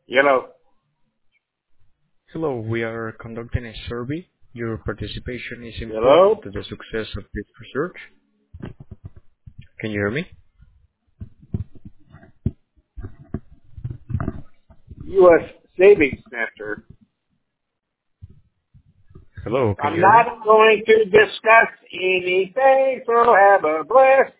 Yellow. Hello, we are conducting a survey. Your participation is important Yellow. to the success of this research. Can you hear me? U.S. Savings Center. Hello, can you I'm hear me? not going to discuss anything, so have a blessed